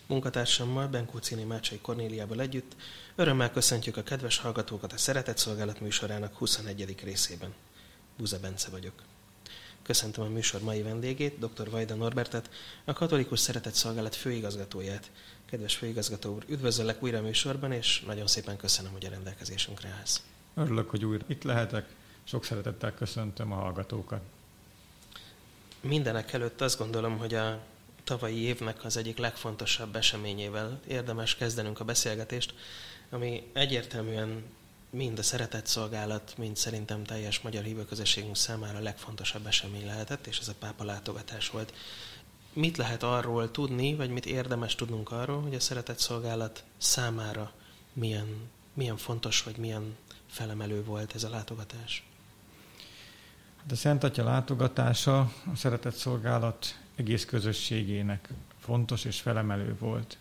Munkatársammal, Benkócziny Mácsai Kornéliával együtt örömmel köszöntjük a kedves hallgatókat a Szeretett Szolgálat műsorának 21. részében. Buza Bence vagyok. Köszöntöm a műsor mai vendégét, dr. Vajda Norbertet, a Katolikus Szeretett Szolgálat főigazgatóját. Kedves főigazgató úr, üdvözöllek újra a műsorban, és nagyon szépen köszönöm, hogy a rendelkezésünkre állsz. Örülök, hogy újra itt lehetek. Sok szeretettel köszöntöm a hallgatókat. Mindenek előtt azt gondolom, hogy a tavalyi évnek az egyik legfontosabb eseményével érdemes kezdenünk a beszélgetést, ami egyértelműen mind a Szeretett Szolgálat, mind szerintem teljes magyar hívőközösségünk számára a legfontosabb esemény lehetett, és ez a pápa látogatás volt. Mit lehet arról tudni, vagy mit érdemes tudnunk arról, hogy a Szeretett Szolgálat számára milyen fontos, vagy milyen felemelő volt ez a látogatás? A Szent Atya látogatása a Szeretett Szolgálat egész közösségének fontos és felemelő volt.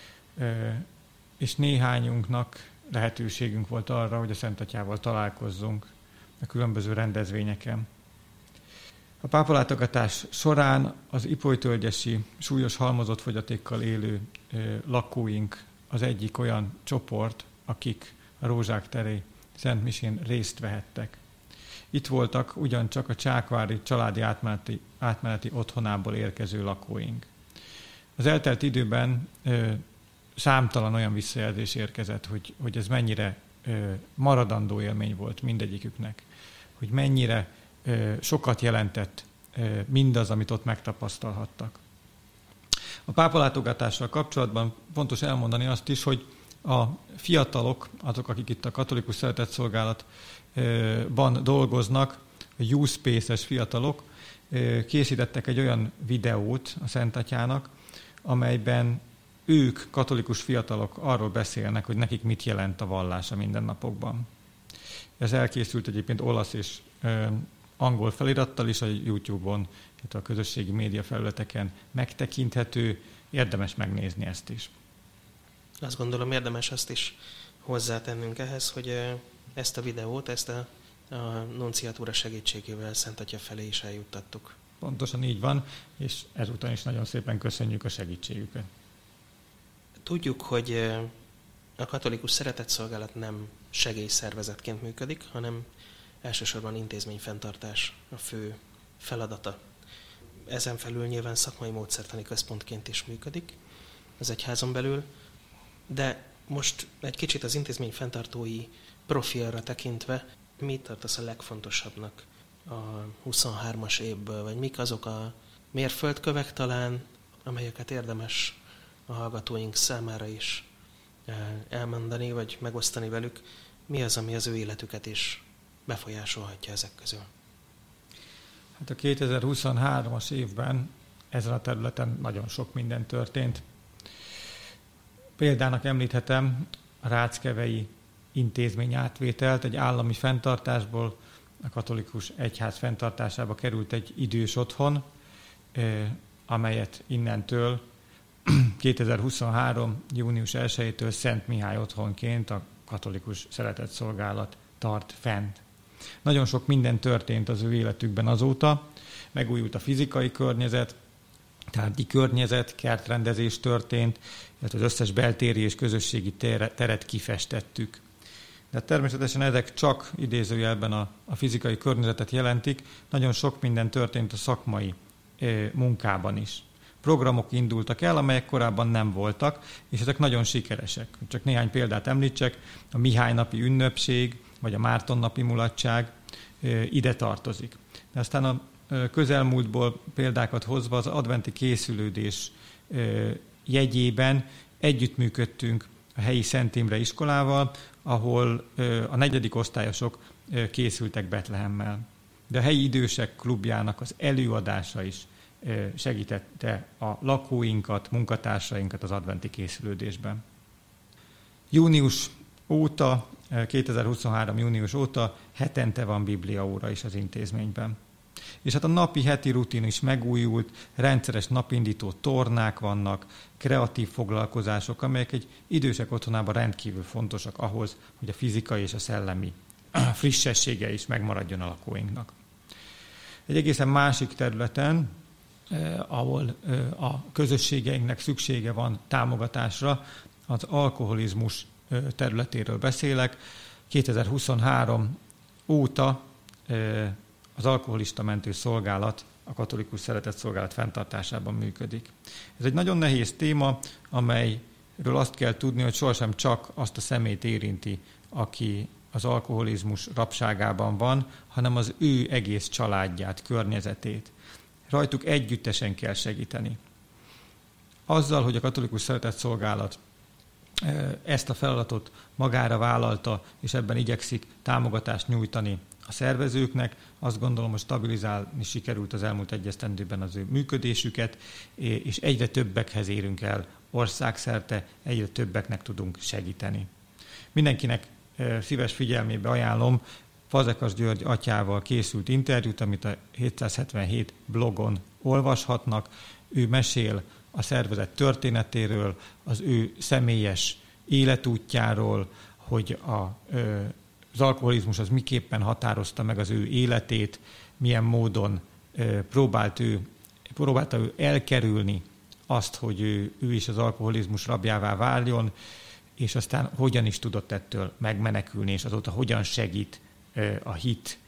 És néhányunknak lehetőségünk volt arra, hogy a Szent Atyával találkozzunk a különböző rendezvényeken. A pápalátogatás során az ipolytölgyesi súlyos halmozott fogyatékkal élő lakóink az egyik olyan csoport, akik a Rózsák teré Szent Misén részt vehettek. Itt voltak ugyancsak a Csákvári családi átmeneti otthonából érkező lakóink. Az eltelt időben számtalan olyan visszajelzés érkezett, hogy ez mennyire maradandó élmény volt mindegyiküknek, hogy mennyire sokat jelentett mindaz, amit ott megtapasztalhattak. A pápalátogatással kapcsolatban fontos elmondani azt is, hogy a fiatalok, azok, akik itt a Katolikus Szeretett Szolgálatban dolgoznak, a Youth Space-es fiatalok készítettek egy olyan videót a Szent Atyának, amelyben ők, katolikus fiatalok arról beszélnek, hogy nekik mit jelent a vallás a mindennapokban. Ez elkészült egyébként olasz és angol felirattal is, a YouTube-on, a közösségi média felületeken megtekinthető, érdemes megnézni ezt is. Azt gondolom, érdemes azt is hozzátennünk ehhez, hogy ezt a videót, ezt a nunciatúra segítségével Szent Atya felé is eljuttattuk. Pontosan így van, és ezúttal is nagyon szépen köszönjük a segítségüket. Tudjuk, hogy a Katolikus Szeretett Szolgálat nem segélyszervezetként működik, hanem elsősorban intézményfenntartás a fő feladata. Ezen felül nyilván szakmai módszertani központként is működik az egyházon belül, de most egy kicsit az intézményfenntartói profilra tekintve, mit tartasz a legfontosabbnak a 23-as évből, vagy mik azok a mérföldkövek talán, amelyeket érdemes a hallgatóink számára is elmondani, vagy megosztani velük, mi az, ami az ő életüket is befolyásolhatja ezek közül? Hát a 2023-as évben ezen a területen nagyon sok minden történt. Példának említhetem a ráckevei intézmény átvételt, egy állami fenntartásból a katolikus egyház fenntartásába került egy idős otthon, amelyet innentől 2023. június 1-től Szent Mihály otthonként a Katolikus Szeretett Szolgálat tart fent. Nagyon sok minden történt az ő életükben azóta, megújult a fizikai környezet, tárgyi környezet, kertrendezés történt, illetve az összes beltéri és közösségi teret kifestettük. De természetesen ezek csak idézőjelben a fizikai környezetet jelentik, nagyon sok minden történt a szakmai munkában is. Programok indultak el, amelyek korábban nem voltak, és ezek nagyon sikeresek. Csak néhány példát említsek, a Mihály napi ünnepség, vagy a Márton napi mulatság ide tartozik. De aztán a közelmúltból példákat hozva az adventi készülődés jegyében együttműködtünk a helyi Szent Imre iskolával, ahol a 4. osztályosok készültek Betlehemmel. De a helyi idősek klubjának az előadása is segítette a lakóinkat, munkatársainkat az adventi készülődésben. Június óta, 2023. június óta hetente van bibliaóra is az intézményben. És hát a napi, heti rutin is megújult, rendszeres napindító tornák vannak, kreatív foglalkozások, amelyek egy idősek otthonában rendkívül fontosak ahhoz, hogy a fizikai és a szellemi frissessége is megmaradjon a lakóinknak. Egy egészen másik területen ahol a közösségeinknek szüksége van támogatásra. Az alkoholizmus területéről beszélek. 2023 óta az alkoholista mentő szolgálat a katolikus szeretetszolgálat fenntartásában működik. Ez egy nagyon nehéz téma, amelyről azt kell tudni, hogy sohasem csak azt a személyt érinti, aki az alkoholizmus rabságában van, hanem az ő egész családját, környezetét. Rajtuk együttesen kell segíteni. Azzal, hogy a katolikus szeretetszolgálat ezt a feladatot magára vállalta, és ebben igyekszik támogatást nyújtani a szervezőknek, azt gondolom, hogy stabilizálni sikerült az elmúlt egy esztendőben az ő működésüket, és egyre többekhez érünk el országszerte, egyre többeknek tudunk segíteni. Mindenkinek szíves figyelmébe ajánlom Fazekas György atyával készült interjút, amit a 777 blogon olvashatnak. Ő mesél a szervezet történetéről, az ő személyes életútjáról, hogy az alkoholizmus az miképpen határozta meg az ő életét, milyen módon próbálta ő elkerülni azt, hogy ő is az alkoholizmus rabjává váljon, és aztán hogyan is tudott ettől megmenekülni, és azóta hogyan segít a hit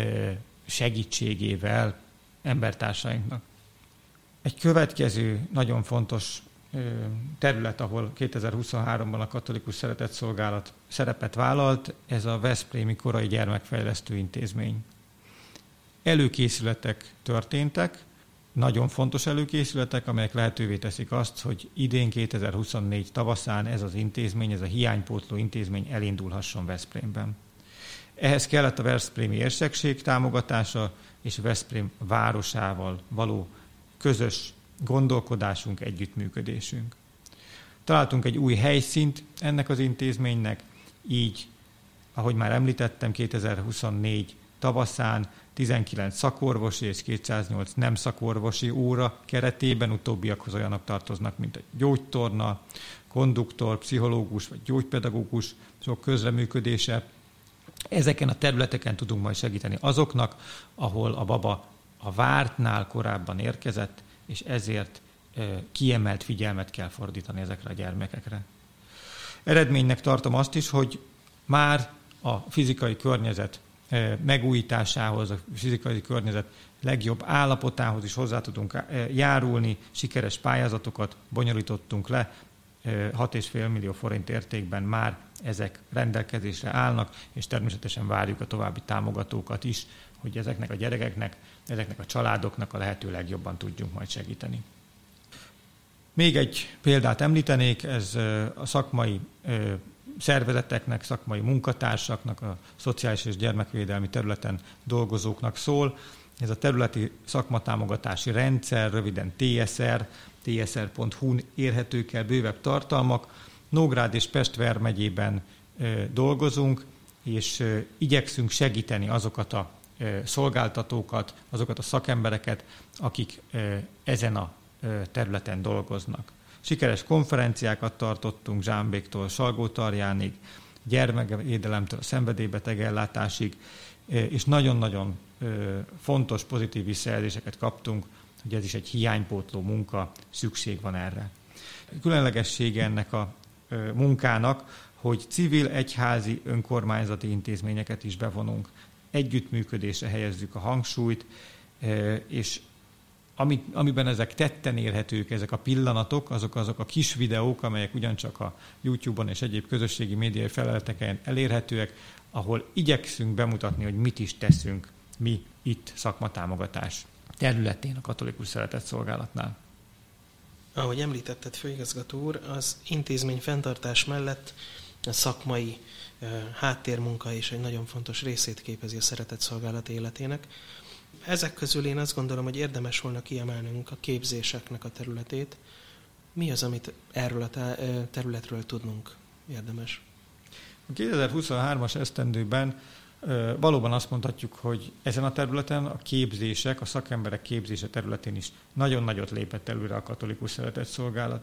segítségével embertársainknak. Egy következő nagyon fontos terület, ahol 2023-ban a katolikus szeretetszolgálat szerepet vállalt, ez a Veszprémi Korai Gyermekfejlesztő Intézmény. Előkészületek történtek, nagyon fontos előkészületek, amelyek lehetővé teszik azt, hogy idén 2024 tavaszán ez az intézmény, ez a hiánypótló intézmény elindulhasson Veszprémben. Ehhez kellett a veszprémi érsekség támogatása és Veszprém városával való közös gondolkodásunk, együttműködésünk. Találtunk egy új helyszínt ennek az intézménynek, így, ahogy már említettem, 2024 tavaszán 19 szakorvosi és 208 nem szakorvosi óra keretében, utóbbiakhoz olyanok tartoznak, mint a gyógytorna, konduktor, pszichológus vagy gyógypedagógus, sok közreműködése. Ezeken a területeken tudunk majd segíteni azoknak, ahol a baba a vártnál korábban érkezett, és ezért kiemelt figyelmet kell fordítani ezekre a gyermekekre. Eredménynek tartom azt is, hogy már a fizikai környezet megújításához, a fizikai környezet legjobb állapotához is hozzá tudunk járulni, sikeres pályázatokat bonyolítottunk le, 6,5 millió forint értékben már ezek rendelkezésre állnak, és természetesen várjuk a további támogatókat is, hogy ezeknek a gyerekeknek, ezeknek a családoknak a lehető legjobban tudjunk majd segíteni. Még egy példát említenék, ez a szakmai szervezeteknek, szakmai munkatársaknak, a szociális és gyermekvédelmi területen dolgozóknak szól. Ez a területi szakmatámogatási rendszer, röviden TSR, tsr.hu-n érhetők el bővebb tartalmak. Nógrád és Pest vármegyében dolgozunk, és igyekszünk segíteni azokat a szolgáltatókat, azokat a szakembereket, akik ezen a területen dolgoznak. Sikeres konferenciákat tartottunk Zsámbéktól Salgótarjánig, gyermekvédelemtől a szenvedélybeteg ellátásig, és nagyon-nagyon fontos, pozitív visszajelzéseket kaptunk, hogy ez is egy hiánypótló munka, szükség van erre. Különlegessége ennek a munkának, hogy civil, egyházi, önkormányzati intézményeket is bevonunk. Együttműködésre helyezzük a hangsúlyt, és amiben ezek tetten érhetők, ezek a pillanatok, azok a kis videók, amelyek ugyancsak a YouTube-on és egyéb közösségi médiai felületeken elérhetőek, ahol igyekszünk bemutatni, hogy mit is teszünk mi itt szakmatámogatás területén a katolikus szeretetszolgálatnál. Ahogy említetted, főigazgató úr, az intézmény fenntartás mellett a szakmai háttérmunka is egy nagyon fontos részét képezi a szeretetszolgálat életének. Ezek közül én azt gondolom, hogy érdemes volna kiemelnünk a képzéseknek a területét. Mi az, amit erről a területről tudnunk érdemes? A 2023-as esztendőben valóban azt mondhatjuk, hogy ezen a területen a képzések, a szakemberek képzése területén is nagyon nagyot lépett előre a katolikus szeretetszolgálat.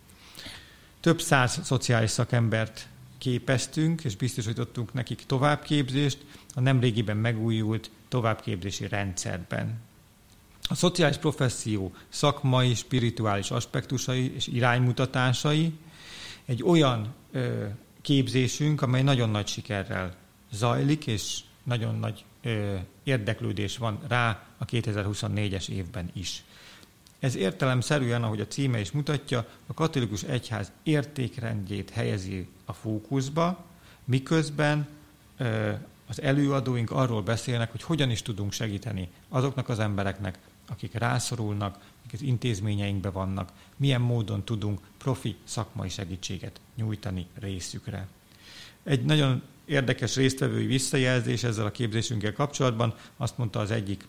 Több száz szociális szakembert képeztünk, és biztosítottunk nekik továbbképzést a nemrégiben megújult továbbképzési rendszerben. A szociális professzió szakmai, spirituális aspektusai és iránymutatásai egy olyan képzésünk, amely nagyon nagy sikerrel zajlik, és nagyon nagy érdeklődés van rá a 2024-es évben is. Ez értelemszerűen, ahogy a címe is mutatja, a katolikus egyház értékrendjét helyezi a fókuszba, miközben az előadóink arról beszélnek, hogy hogyan is tudunk segíteni azoknak az embereknek, akik rászorulnak, akik az intézményeinkben vannak, milyen módon tudunk profi szakmai segítséget nyújtani részükre. Egy nagyon érdekes résztvevői visszajelzés ezzel a képzésünkkel kapcsolatban. Azt mondta az egyik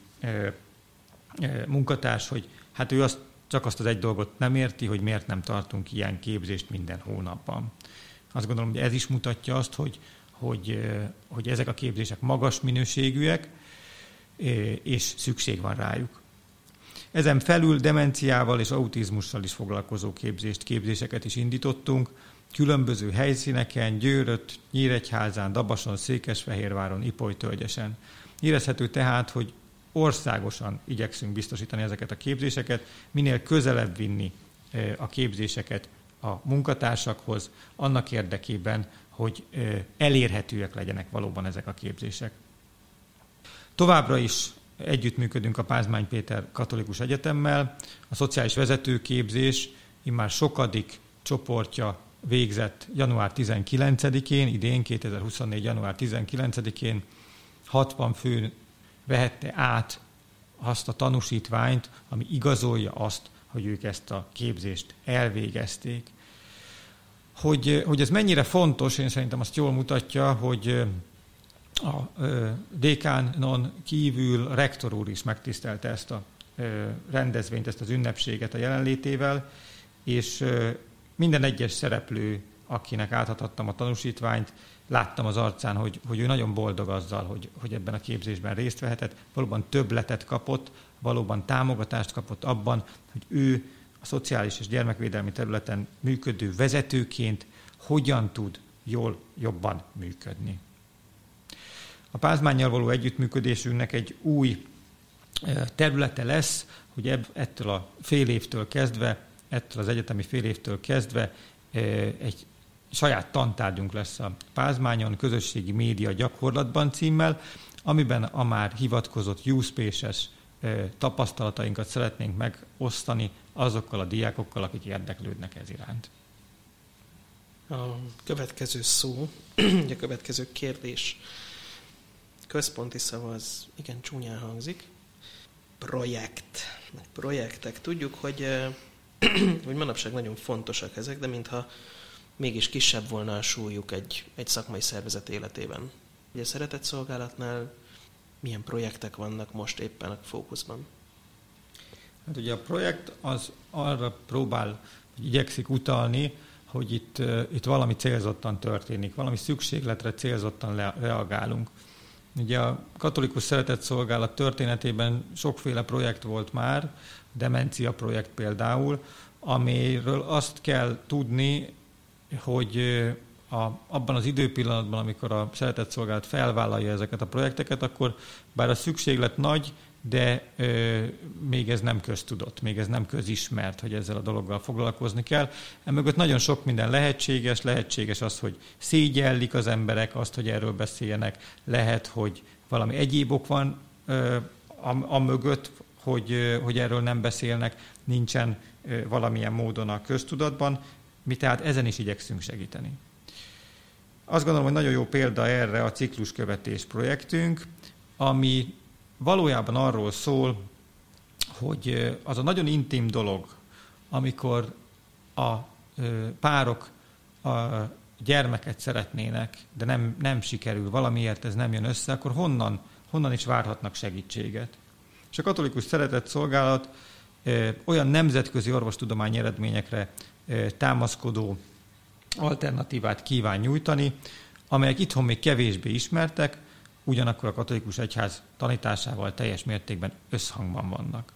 munkatárs, hogy hát ő csak azt az egy dolgot nem érti, hogy miért nem tartunk ilyen képzést minden hónapban. Azt gondolom, hogy ez is mutatja azt, hogy ezek a képzések magas minőségűek, és szükség van rájuk. Ezen felül demenciával és autizmussal is foglalkozó képzéseket is indítottunk, különböző helyszíneken, Győrött, Nyíregyházán, Dabason, Székesfehérváron, Ipolytölgyesen. Érezhető tehát, hogy országosan igyekszünk biztosítani ezeket a képzéseket, minél közelebb vinni a képzéseket a munkatársakhoz, annak érdekében, hogy elérhetőek legyenek valóban ezek a képzések. Továbbra is együttműködünk a Pázmány Péter Katolikus Egyetemmel. A szociális vezetőképzés immár sokadik csoportja végzett január 19-én, idén 2024. január 19-én 60 fő vehette át azt a tanúsítványt, ami igazolja azt, hogy ők ezt a képzést elvégezték. Hogy ez mennyire fontos, én szerintem azt jól mutatja, hogy a dékánon kívül a rektor úr is megtisztelte ezt a rendezvényt, ezt az ünnepséget a jelenlétével, és minden egyes szereplő, akinek átadhattam a tanúsítványt, láttam az arcán, hogy ő nagyon boldog azzal, hogy ebben a képzésben részt vehetett, valóban többletet kapott, valóban támogatást kapott abban, hogy ő a szociális és gyermekvédelmi területen működő vezetőként hogyan tud jobban működni. A Pázmánnyal való együttműködésünknek egy új területe lesz, hogy ettől a fél évtől kezdve, ettől az egyetemi fél évtől kezdve egy saját tantárgyunk lesz a Pázmányon, közösségi média gyakorlatban címmel, amiben a már hivatkozott USpace-es tapasztalatainkat szeretnénk megosztani azokkal a diákokkal, akik érdeklődnek ez iránt. A következő szó, a következő kérdés központi szava az igen csúnyán hangzik. Projektek. Tudjuk, hogy manapság nagyon fontosak ezek, de mintha mégis kisebb volna a súlyuk egy szakmai szervezet életében. Ugye a szeretetszolgálatnál milyen projektek vannak most éppen a fókuszban? Hát ugye a projekt az arra próbál, hogy igyekszik utalni, hogy itt valami célzottan történik, valami szükségletre célzottan reagálunk. Ugye a katolikus szeretetszolgálat történetében sokféle projekt volt már, demencia projekt például, amiről azt kell tudni, hogy abban az időpillanatban, amikor a szeretetszolgálat felvállalja ezeket a projekteket, akkor bár a szükséglet nagy, de még ez nem köztudott, még ez nem közismert, hogy ezzel a dologgal foglalkozni kell. Emögött nagyon sok minden lehetséges az, hogy szégyellik az emberek azt, hogy erről beszéljenek, lehet, hogy valami egyéb ok van amögött, hogy erről nem beszélnek, nincsen valamilyen módon a köztudatban, mi tehát ezen is igyekszünk segíteni. Azt gondolom, hogy nagyon jó példa erre a cikluskövetés projektünk, ami valójában arról szól, hogy az a nagyon intim dolog, amikor a párok a gyermeket szeretnének, de nem sikerül, valamiért ez nem jön össze, akkor honnan is várhatnak segítséget. És a katolikus szeretetszolgálat olyan nemzetközi orvostudományi eredményekre támaszkodó alternatívát kíván nyújtani, amelyek itthon még kevésbé ismertek, ugyanakkor a katolikus egyház tanításával teljes mértékben összhangban vannak.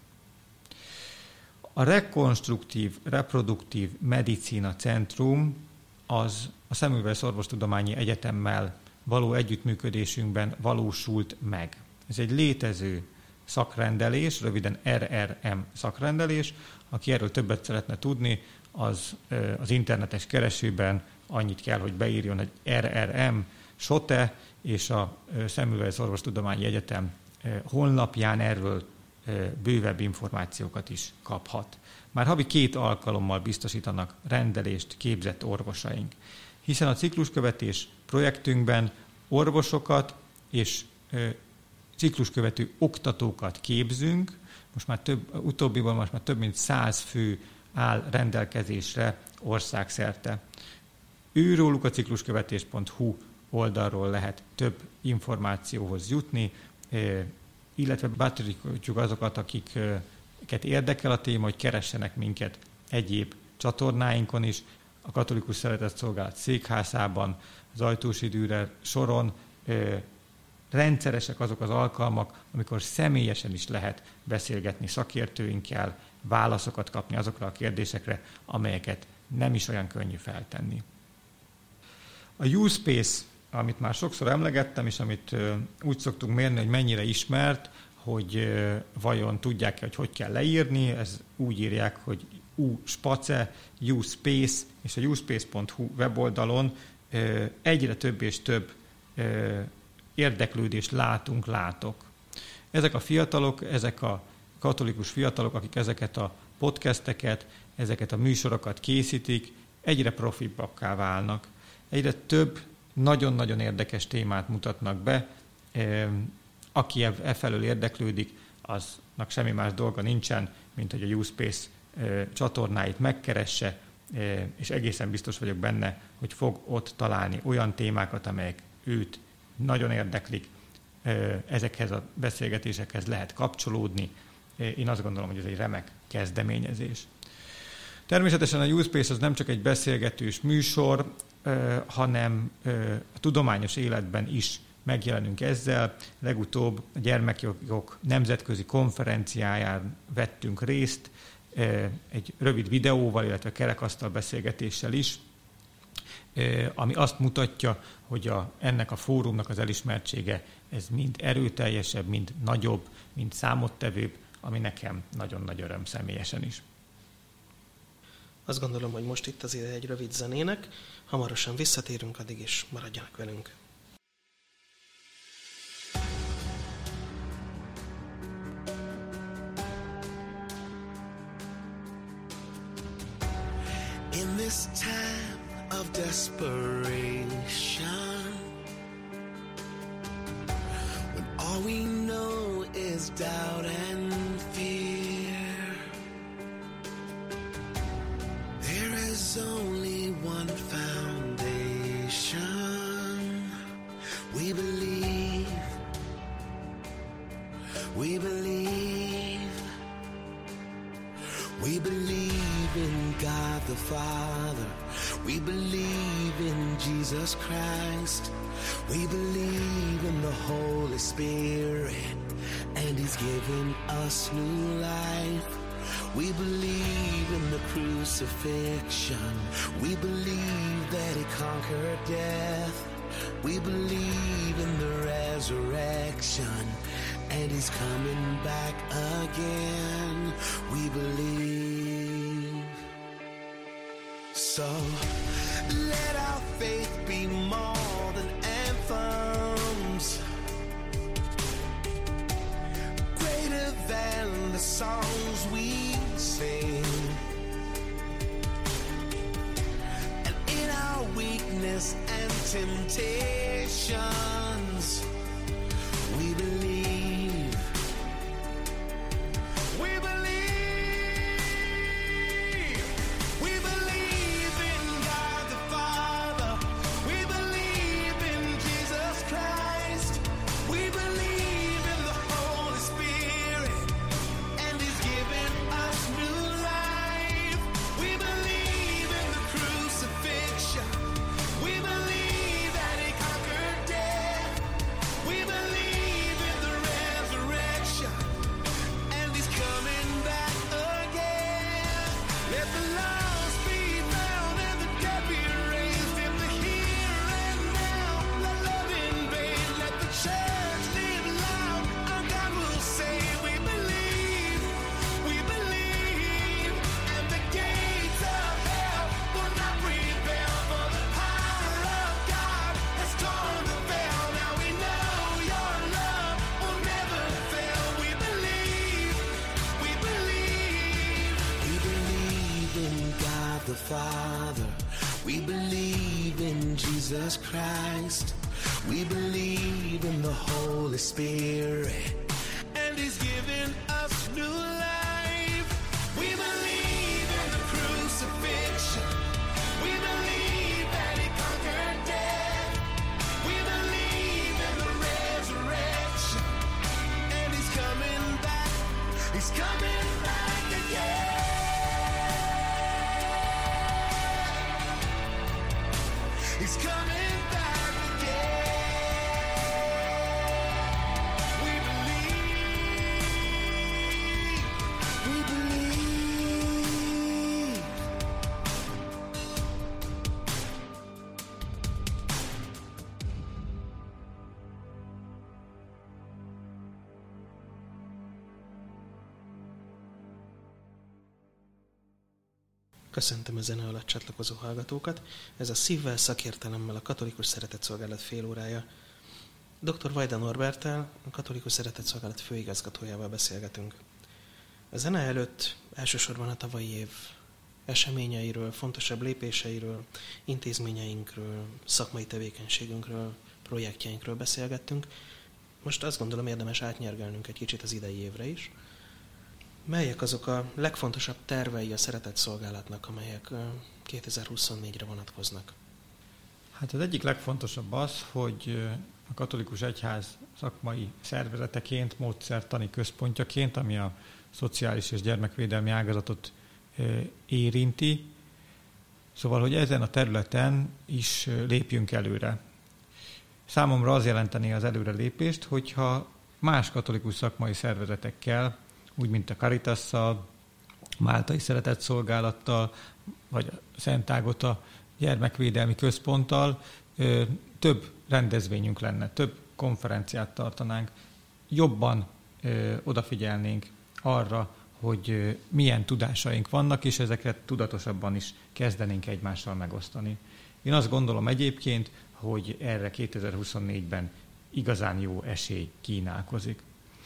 A Rekonstruktív Reproduktív Medicina Centrum az a Semmelweis Orvostudományi Egyetemmel való együttműködésünkben valósult meg. Ez egy létező szakrendelés, röviden RRM szakrendelés. Aki erről többet szeretne tudni, az internetes keresőben annyit kell, hogy beírjon, hogy RRM, SOTE, és a Semmelweis Orvostudományi Egyetem honlapján erről bővebb információkat is kaphat. Már havi 2 alkalommal biztosítanak rendelést képzett orvosaink, hiszen a cikluskövetés projektünkben orvosokat és cikluskövető oktatókat képzünk, utóbbiból most már több mint 100 fő áll rendelkezésre országszerte. Őróluk a cikluskövetés.hu oldalról lehet több információhoz jutni, illetve bátorítjuk azokat, akiket érdekel a téma, hogy keressenek minket egyéb csatornáinkon is, a Katolikus Szeretetszolgálat székházában, az Ajtósi Dürer soron. Rendszeresek azok az alkalmak, amikor személyesen is lehet beszélgetni szakértőinkkel, válaszokat kapni azokra a kérdésekre, amelyeket nem is olyan könnyű feltenni. A U-Space, amit már sokszor emlegettem, és amit úgy szoktunk mérni, hogy mennyire ismert, hogy vajon tudják-e, hogy kell leírni, ez úgy írják, hogy U-Space, U-Space, és a uspace.hu weboldalon egyre több és több érdeklődést látok. Ezek a fiatalok, ezek a katolikus fiatalok, akik ezeket a podcasteket, ezeket a műsorokat készítik, egyre profibbakká válnak. Egyre több nagyon-nagyon érdekes témát mutatnak be. Aki felől érdeklődik, aznak semmi más dolga nincsen, mint hogy a U-Space csatornáit megkeresse, és egészen biztos vagyok benne, hogy fog ott találni olyan témákat, amelyek őt nagyon érdeklik, ezekhez a beszélgetésekhez lehet kapcsolódni. Én azt gondolom, hogy ez egy remek kezdeményezés. Természetesen a U-Space az nem csak egy beszélgetős műsor, hanem a tudományos életben is megjelenünk ezzel. Legutóbb a gyermekjogok nemzetközi konferenciáján vettünk részt, egy rövid videóval, illetve kerekasztal beszélgetéssel is, ami azt mutatja, hogy ennek a fórumnak az elismertsége ez mind erőteljesebb, mind nagyobb, mind számottevőbb, ami nekem nagyon nagy öröm személyesen is. Azt gondolom, hogy most itt az ide egy rövid zenének, hamarosan visszatérünk, addig is maradjanak velünk. In this time of desperation, when all we know is doubt and fear, there is only one foundation. We believe, we believe, we believe in God the Father. We believe in Jesus Christ. We believe in the Holy Spirit, and He's given us new life. We believe in the crucifixion. We believe that He conquered death. We believe in the resurrection, and He's coming back again. We believe. So let our faith be more than anthems, greater than the songs we sing. And in our weakness and temptations, we believe. We believe. We believe in God the Father. We believe in Jesus Christ. We believe in the Holy Spirit, and He's given us new life. We believe in the crucifixion. We believe that He conquered death. God the Father. We believe in Jesus Christ. We believe in the Holy Spirit. And He's given us new life. We believe in the crucifixion. We believe that He conquered death. We believe in the resurrection. And He's coming back. He's coming back again. He's coming back again. We believe. We believe. Köszöntöm a zene alatt csatlakozó hallgatókat. Ez a Szívvel, szakértelemmel a Katolikus Szeretetszolgálat félórája. Dr. Vajda Norberttel, a Katolikus Szeretetszolgálat főigazgatójával beszélgetünk. A zene előtt elsősorban a tavalyi év eseményeiről, fontosabb lépéseiről, intézményeinkről, szakmai tevékenységünkről, projektjeinkről beszélgettünk. Most azt gondolom, érdemes átnyergelnünk egy kicsit az idei évre is. Melyek azok a legfontosabb tervei a szeretetszolgálatnak, amelyek 2024-re vonatkoznak? Hát az egyik legfontosabb az, hogy a Katolikus Egyház szakmai szervezeteként, módszertani központjaként, ami a szociális és gyermekvédelmi ágazatot érinti, szóval, hogy ezen a területen is lépjünk előre. Számomra az jelenteni az előrelépést, hogyha más katolikus szakmai szervezetekkel, úgy, mint a Caritasszal, Máltai Szeretetszolgálattal, vagy a Szent Ágota Gyermekvédelmi Központtal több rendezvényünk lenne, több konferenciát tartanánk, jobban odafigyelnénk arra, hogy milyen tudásaink vannak, és ezeket tudatosabban is kezdenénk egymással megosztani. Én azt gondolom egyébként, hogy erre 2024-ben igazán jó esély kínálkozik.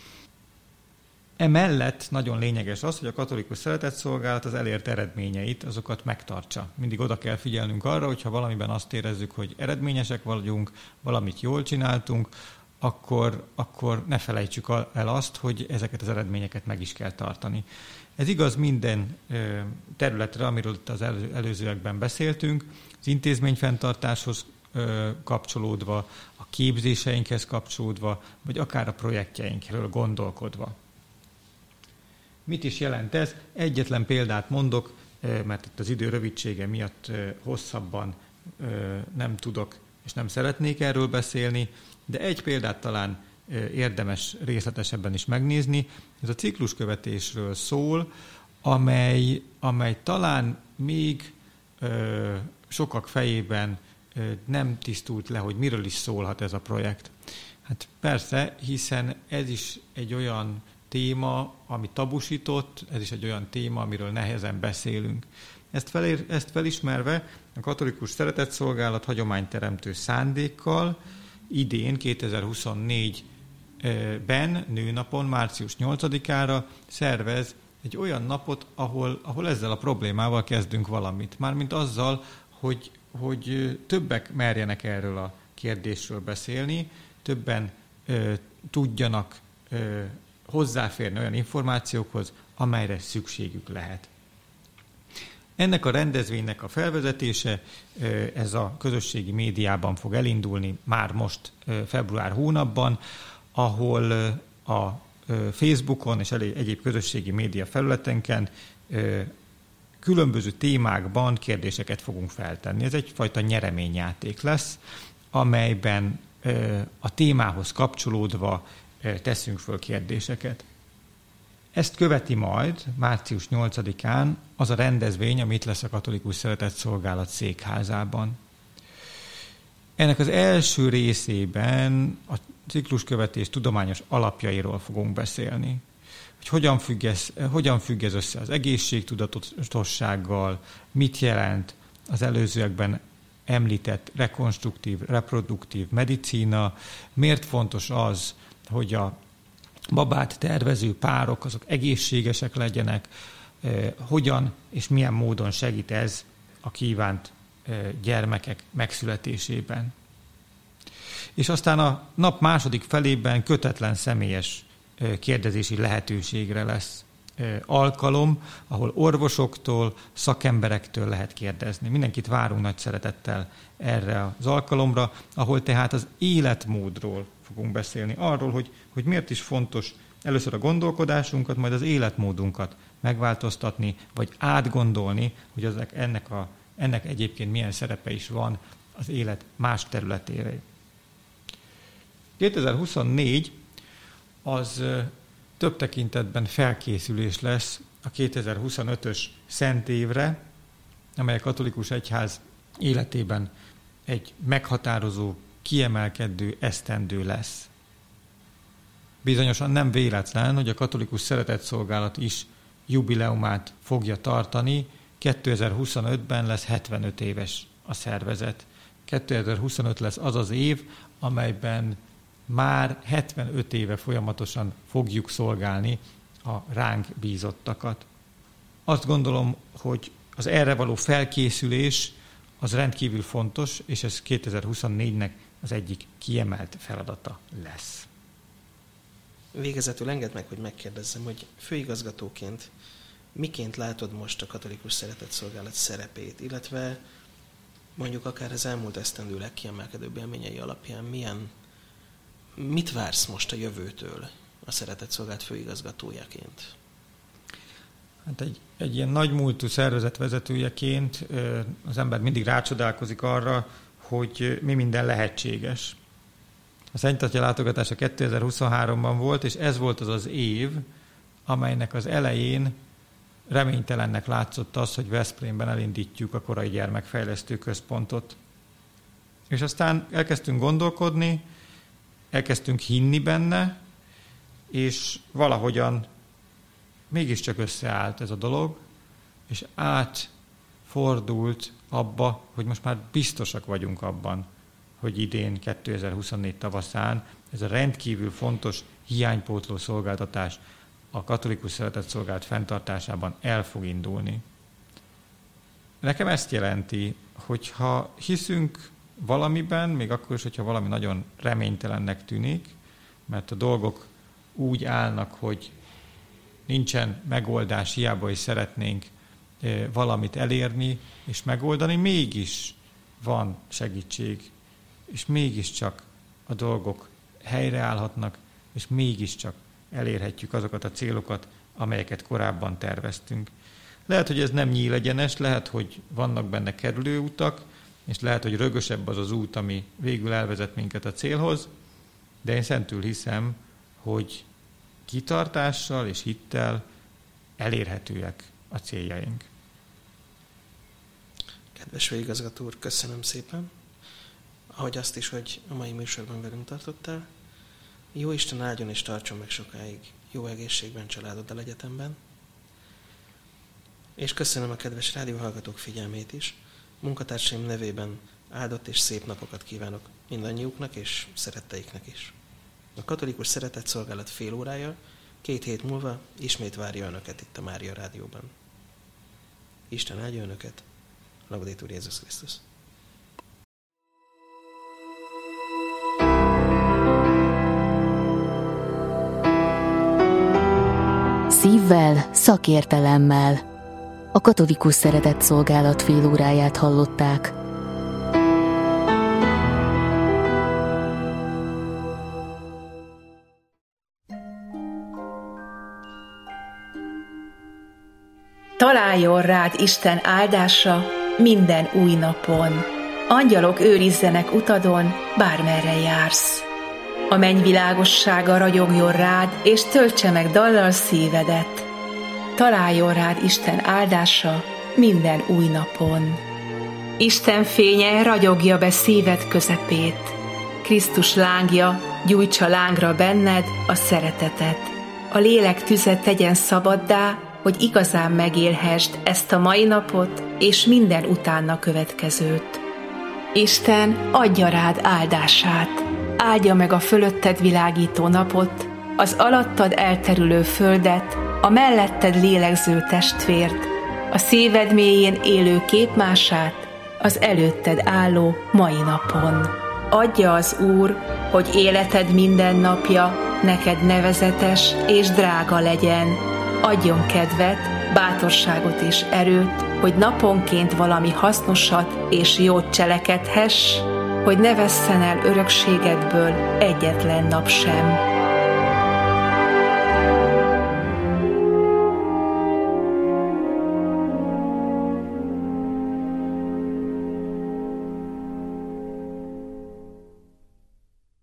Emellett nagyon lényeges az, hogy a Katolikus Szeretetszolgálat az elért eredményeit, azokat megtartsa. Mindig oda kell figyelnünk arra, hogyha valamiben azt érezzük, hogy eredményesek vagyunk, valamit jól csináltunk, akkor ne felejtsük el azt, hogy ezeket az eredményeket meg is kell tartani. Ez igaz minden területre, amiről itt az előzőekben beszéltünk, az intézményfenntartáshoz kapcsolódva, a képzéseinkhez kapcsolódva, vagy akár a projektjeinkről gondolkodva. Mit is jelent ez? Egyetlen példát mondok, mert itt az idő rövidsége miatt hosszabban nem tudok és nem szeretnék erről beszélni, de egy példát talán érdemes részletesebben is megnézni. Ez a cikluskövetésről szól, amely talán még sokak fejében nem tisztult le, hogy miről is szólhat ez a projekt. Hát persze, hiszen ez is egy olyan téma, ami tabusított, ez is egy olyan téma, amiről nehezen beszélünk. Ezt felismerve a Katolikus Szeretetszolgálat hagyományteremtő szándékkal idén, 2024-ben, nőnapon, március 8-ára szervez egy olyan napot, ahol ezzel a problémával kezdünk valamit. Mármint azzal, hogy többek merjenek erről a kérdésről beszélni, többen tudjanak hozzáférni olyan információkhoz, amelyre szükségük lehet. Ennek a rendezvénynek a felvezetése, ez a közösségi médiában fog elindulni már most február hónapban, ahol a Facebookon és egyéb közösségi média felületenken különböző témákban kérdéseket fogunk feltenni. Ez egyfajta nyereményjáték lesz, amelyben a témához kapcsolódva teszünk föl kérdéseket. Ezt követi majd március 8-án az a rendezvény, amit lesz a Katolikus Szeretetszolgálat székházában. Ennek az első részében a cikluskövetés tudományos alapjairól fogunk beszélni. Hogy hogyan függ ez össze az egészségtudatossággal, mit jelent az előzőekben említett rekonstruktív, reproduktív medicína, miért fontos az, hogy a babát tervező párok azok egészségesek legyenek, hogyan és milyen módon segít ez a kívánt gyermekek megszületésében. És aztán a nap második felében kötetlen személyes kérdezési lehetőségre lesz alkalom, ahol orvosoktól, szakemberektől lehet kérdezni. Mindenkit várunk nagy szeretettel erre az alkalomra, ahol tehát az életmódról fogunk beszélni, arról, hogy miért is fontos először a gondolkodásunkat, majd az életmódunkat megváltoztatni, vagy átgondolni, hogy ennek egyébként milyen szerepe is van az élet más területére. 2024 az több tekintetben felkészülés lesz a 2025-ös Szent évre, amely a katolikus egyház életében egy meghatározó, kiemelkedő esztendő lesz. Bizonyosan nem véletlen, hogy a katolikus szeretetszolgálat is jubileumát fogja tartani. 2025-ben lesz 75 éves a szervezet. 2025 lesz az az év, amelyben már 75 éve folyamatosan fogjuk szolgálni a ránk bízottakat. Azt gondolom, hogy az erre való felkészülés az rendkívül fontos, és ez 2024-nek az egyik kiemelt feladata lesz. Végezetül engedd meg, hogy megkérdezzem, hogy főigazgatóként miként látod most a katolikus szeretetszolgálat szerepét, illetve mondjuk akár az elmúlt esztendő legkiemelkedőbb élményei alapján mit vársz most a jövőtől a szeretetszolgálat főigazgatójaként? Hát egy ilyen nagymúltú szervezet vezetőjeként az ember mindig rácsodálkozik arra, hogy mi minden lehetséges. A Szent Atya látogatása 2023-ban volt, és ez volt az az év, amelynek az elején reménytelennek látszott az, hogy Veszprémben elindítjuk a korai gyermekfejlesztő központot. És aztán elkezdtünk gondolkodni, elkezdtünk hinni benne, és valahogyan mégiscsak összeállt ez a dolog, és átfordult abba, hogy most már biztosak vagyunk abban, hogy idén, 2024 tavaszán ez a rendkívül fontos hiánypótló szolgáltatás a katolikus szeretetszolgálat fenntartásában el fog indulni. Nekem ezt jelenti, hogyha hiszünk valamiben, még akkor is, hogyha valami nagyon reménytelennek tűnik, mert a dolgok úgy állnak, hogy nincsen megoldás, hiába is szeretnénk valamit elérni és megoldani, mégis van segítség, és mégiscsak a dolgok helyreállhatnak, és mégiscsak elérhetjük azokat a célokat, amelyeket korábban terveztünk. Lehet, hogy ez nem nyílegyenes, lehet, hogy vannak benne kerülőutak, és lehet, hogy rögösebb az az út, ami végül elvezet minket a célhoz, de én szentül hiszem, hogy kitartással és hittel elérhetőek a céljaink. Kedves főigazgató úr, köszönöm szépen, ahogy azt is, hogy a mai műsorban velünk tartottál. Jó Isten áldjon és tartson meg sokáig, jó egészségben, családoddal egyetemben. És köszönöm a kedves rádióhallgatók figyelmét is. Munkatársaim nevében áldott és szép napokat kívánok mindannyiuknak és szeretteiknek is. A katolikus szeretetszolgálat fél órája 2 hét múlva ismét várja önöket itt a Mária Rádióban. Isten áldja önöket, Laudetur Jézus Krisztus! Szívvel, szakértelemmel. A katolikus szeretetszolgálat fél óráját hallották. Találjon rád Isten áldása minden új napon. Angyalok őrizzenek utadon, bármerre jársz. A menny világossága ragyogjon rád, és töltse meg dallal szívedet. Találjon rád Isten áldása minden új napon. Isten fénye ragyogja be szíved közepét. Krisztus lángja gyújtsa lángra benned a szeretetet. A lélek tüze tegyen szabaddá, hogy igazán megélhesd ezt a mai napot és minden utána következőt. Isten adja rád áldását, áldja meg a fölötted világító napot, az alattad elterülő földet, a melletted lélegző testvért, a szíved mélyén élő képmását az előtted álló mai napon. Adja az Úr, hogy életed minden napja neked nevezetes és drága legyen. Adjon kedvet, bátorságot és erőt, hogy naponként valami hasznosat és jót cselekedhess, hogy ne vesszen el örökségedből egyetlen nap sem.